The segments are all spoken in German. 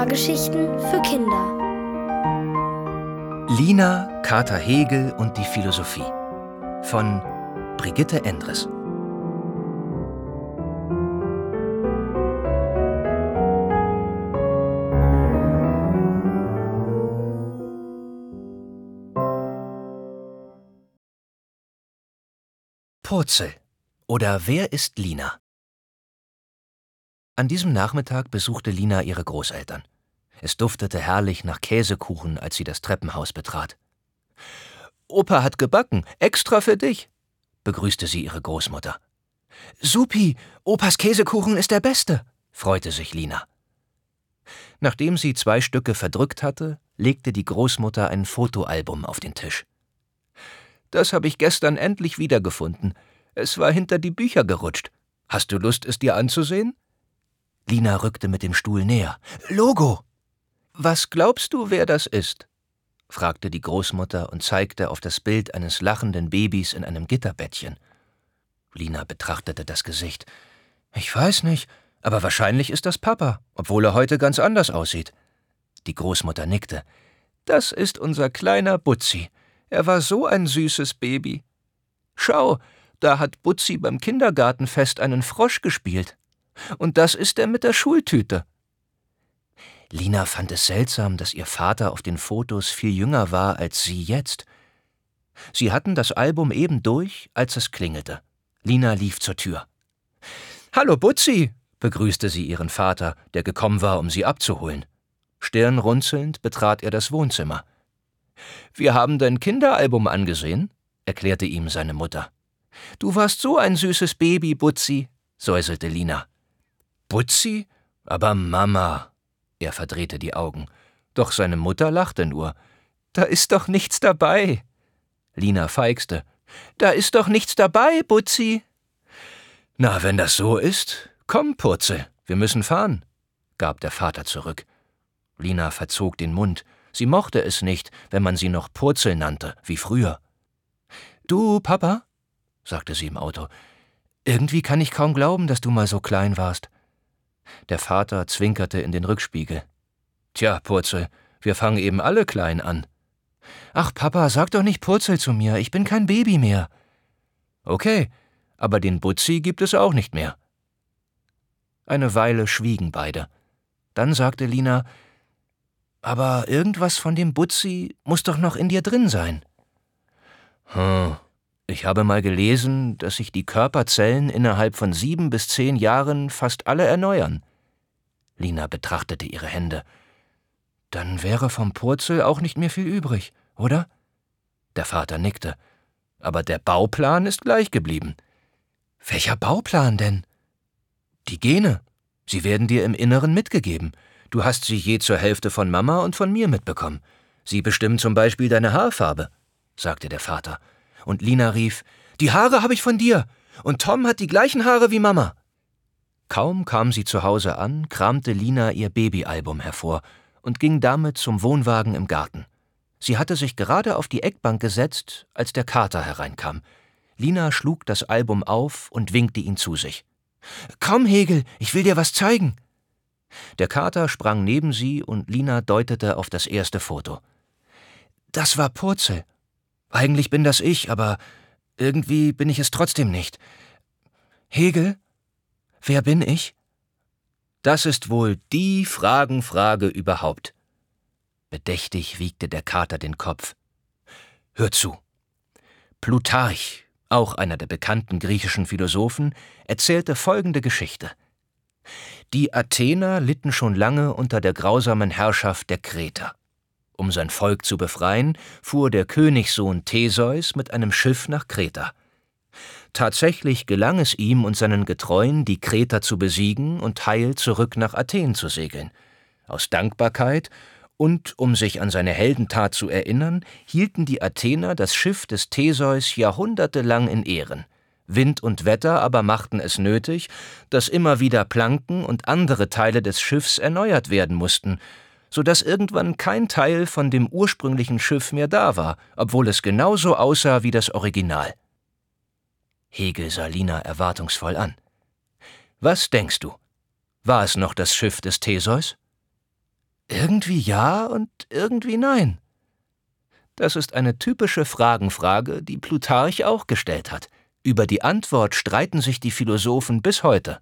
Hörgeschichten für Kinder. Lina, Kater Hegel und die Philosophie von Brigitte Endres. Purzel oder Wer ist Lina? An diesem Nachmittag besuchte Lina ihre Großeltern. Es duftete herrlich nach Käsekuchen, als sie das Treppenhaus betrat. »Opa hat gebacken, extra für dich«, begrüßte sie ihre Großmutter. »Supi, Opas Käsekuchen ist der beste«, freute sich Lina. Nachdem sie 2 Stücke verdrückt hatte, legte die Großmutter ein Fotoalbum auf den Tisch. »Das habe ich gestern endlich wiedergefunden. Es war hinter die Bücher gerutscht. Hast du Lust, es dir anzusehen?« Lina rückte mit dem Stuhl näher. »Logo!« »Was glaubst du, wer das ist?« fragte die Großmutter und zeigte auf das Bild eines lachenden Babys in einem Gitterbettchen. Lina betrachtete das Gesicht. »Ich weiß nicht, aber wahrscheinlich ist das Papa, obwohl er heute ganz anders aussieht.« Die Großmutter nickte. »Das ist unser kleiner Butzi. Er war so ein süßes Baby. Schau, da hat Butzi beim Kindergartenfest einen Frosch gespielt. Und das ist er mit der Schultüte.« Lina fand es seltsam, dass ihr Vater auf den Fotos viel jünger war als sie jetzt. Sie hatten das Album eben durch, als es klingelte. Lina lief zur Tür. »Hallo Butzi«, begrüßte sie ihren Vater, der gekommen war, um sie abzuholen. Stirnrunzelnd betrat er das Wohnzimmer. »Wir haben dein Kinderalbum angesehen«, erklärte ihm seine Mutter. »Du warst so ein süßes Baby, Butzi«, säuselte Lina. »Butzi? Aber Mama«, er verdrehte die Augen. Doch seine Mutter lachte nur. »Da ist doch nichts dabei.« Lina feixte. »Da ist doch nichts dabei, Butzi.« »Na, wenn das so ist, komm, Purzel, wir müssen fahren«, gab der Vater zurück. Lina verzog den Mund. Sie mochte es nicht, wenn man sie noch Purzel nannte, wie früher. »Du, Papa«, sagte sie im Auto, »irgendwie kann ich kaum glauben, dass du mal so klein warst.« Der Vater zwinkerte in den Rückspiegel. »Tja, Purzel, wir fangen eben alle klein an.« »Ach, Papa, sag doch nicht Purzel zu mir, ich bin kein Baby mehr.« »Okay, aber den Butzi gibt es auch nicht mehr.« Eine Weile schwiegen beide. Dann sagte Lina, »Aber irgendwas von dem Butzi muss doch noch in dir drin sein.« Ich habe mal gelesen, dass sich die Körperzellen innerhalb von 7 bis 10 Jahren fast alle erneuern.« Lina betrachtete ihre Hände. »Dann wäre vom Purzel auch nicht mehr viel übrig, oder?« Der Vater nickte. »Aber der Bauplan ist gleich geblieben.« »Welcher Bauplan denn?« »Die Gene. Sie werden dir im Inneren mitgegeben. Du hast sie je zur Hälfte von Mama und von mir mitbekommen. Sie bestimmen zum Beispiel deine Haarfarbe«, sagte der Vater. Und Lina rief, »Die Haare habe ich von dir. Und Tom hat die gleichen Haare wie Mama.« Kaum kam sie zu Hause an, kramte Lina ihr Babyalbum hervor und ging damit zum Wohnwagen im Garten. Sie hatte sich gerade auf die Eckbank gesetzt, als der Kater hereinkam. Lina schlug das Album auf und winkte ihn zu sich. »Komm, Hegel, ich will dir was zeigen.« Der Kater sprang neben sie und Lina deutete auf das erste Foto. »Das war Purzel. Eigentlich bin das ich, aber irgendwie bin ich es trotzdem nicht. Hegel, wer bin ich?« »Das ist wohl die Fragenfrage überhaupt.« Bedächtig wiegte der Kater den Kopf. »Hör zu. Plutarch, auch einer der bekannten griechischen Philosophen, erzählte folgende Geschichte. Die Athener litten schon lange unter der grausamen Herrschaft der Kreter. Um sein Volk zu befreien, fuhr der Königssohn Theseus mit einem Schiff nach Kreta. Tatsächlich gelang es ihm und seinen Getreuen, die Kreter zu besiegen und heil zurück nach Athen zu segeln. Aus Dankbarkeit und um sich an seine Heldentat zu erinnern, hielten die Athener das Schiff des Theseus jahrhundertelang in Ehren. Wind und Wetter aber machten es nötig, dass immer wieder Planken und andere Teile des Schiffs erneuert werden mussten, so dass irgendwann kein Teil von dem ursprünglichen Schiff mehr da war, obwohl es genauso aussah wie das Original. Hegel sah Lina erwartungsvoll an. »Was denkst du? War es noch das Schiff des Theseus?« Irgendwie ja und irgendwie nein. Das ist eine typische Fragenfrage, die Plutarch auch gestellt hat. Über die Antwort streiten sich die Philosophen bis heute.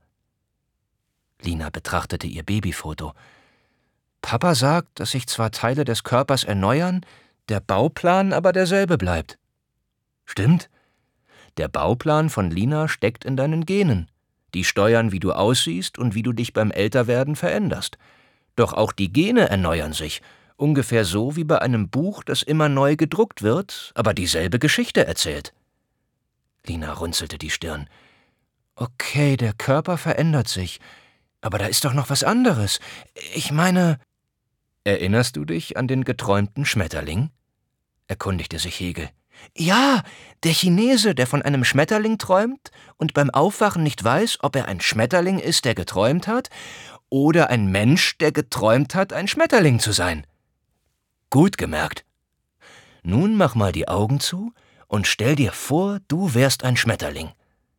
Lina betrachtete ihr Babyfoto. Papa sagt, dass sich zwar Teile des Körpers erneuern, der Bauplan aber derselbe bleibt. Stimmt. Der Bauplan von Lina steckt in deinen Genen. Die steuern, wie du aussiehst und wie du dich beim Älterwerden veränderst. Doch auch die Gene erneuern sich, ungefähr so wie bei einem Buch, das immer neu gedruckt wird, aber dieselbe Geschichte erzählt. Lina runzelte die Stirn. Okay, der Körper verändert sich, aber da ist doch noch was anderes. Ich meine... Erinnerst du dich an den geträumten Schmetterling? Erkundigte sich Hegel. Ja, der Chinese, der von einem Schmetterling träumt und beim Aufwachen nicht weiß, ob er ein Schmetterling ist, der geträumt hat, oder ein Mensch, der geträumt hat, ein Schmetterling zu sein. Gut gemerkt. Nun mach mal die Augen zu und stell dir vor, du wärst ein Schmetterling.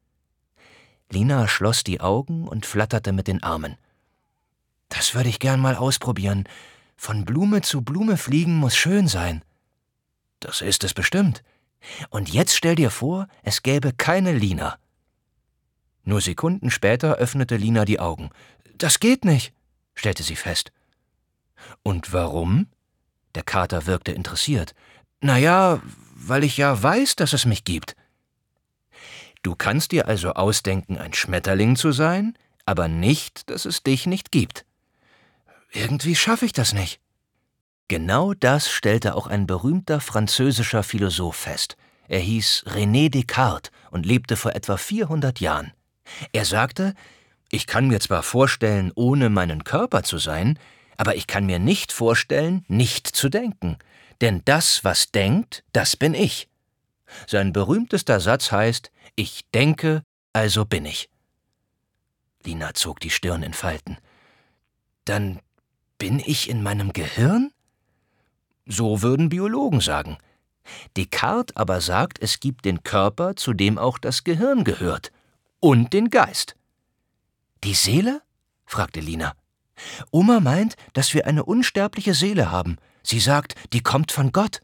Lina schloss die Augen und flatterte mit den Armen. Das würde ich gern mal ausprobieren. Von Blume zu Blume fliegen muss schön sein. Das ist es bestimmt. Und jetzt stell dir vor, es gäbe keine Lina. Nur Sekunden später öffnete Lina die Augen. Das geht nicht, stellte sie fest. Und warum? Der Kater wirkte interessiert. Naja, weil ich ja weiß, dass es mich gibt. Du kannst dir also ausdenken, ein Schmetterling zu sein, aber nicht, dass es dich nicht gibt. Irgendwie schaffe ich das nicht. Genau das stellte auch ein berühmter französischer Philosoph fest. Er hieß René Descartes und lebte vor etwa 400 Jahren. Er sagte, ich kann mir zwar vorstellen, ohne meinen Körper zu sein, aber ich kann mir nicht vorstellen, nicht zu denken. Denn das, was denkt, das bin ich. Sein berühmtester Satz heißt, ich denke, also bin ich. Lina zog die Stirn in Falten. Dann bin ich in meinem Gehirn? So würden Biologen sagen. Descartes aber sagt, es gibt den Körper, zu dem auch das Gehirn gehört. Und den Geist. Die Seele? Fragte Lina. Oma meint, dass wir eine unsterbliche Seele haben. Sie sagt, die kommt von Gott.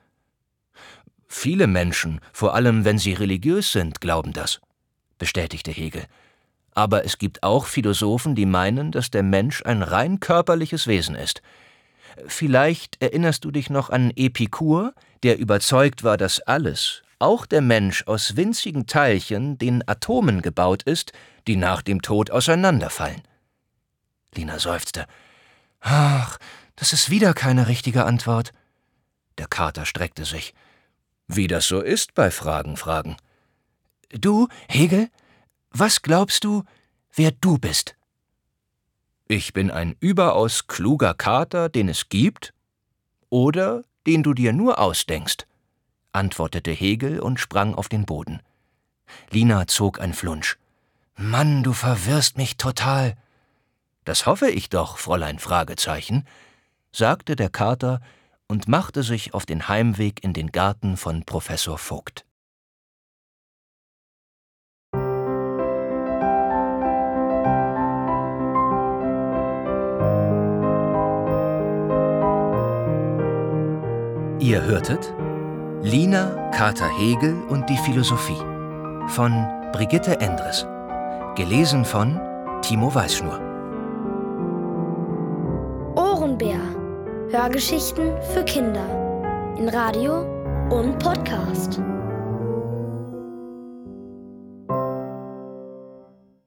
Viele Menschen, vor allem wenn sie religiös sind, glauben das, bestätigte Hegel. Aber es gibt auch Philosophen, die meinen, dass der Mensch ein rein körperliches Wesen ist. Vielleicht erinnerst du dich noch an Epikur, der überzeugt war, dass alles, auch der Mensch, aus winzigen Teilchen, den Atomen gebaut ist, die nach dem Tod auseinanderfallen. Lina seufzte. Ach, das ist wieder keine richtige Antwort. Der Kater streckte sich. Wie das so ist bei Fragen. Du, Hegel, was glaubst du, wer du bist? Ich bin ein überaus kluger Kater, den es gibt, oder den du dir nur ausdenkst, antwortete Hegel und sprang auf den Boden. Lina zog ein Flunsch. Mann, du verwirrst mich total. Das hoffe ich doch, Fräulein Fragezeichen, sagte der Kater und machte sich auf den Heimweg in den Garten von Professor Vogt. Ihr hörtet Lina, Kater Hegel und die Philosophie von Brigitte Endres, gelesen von Timo Weißschnur. Ohrenbär. Hörgeschichten für Kinder in Radio und Podcast.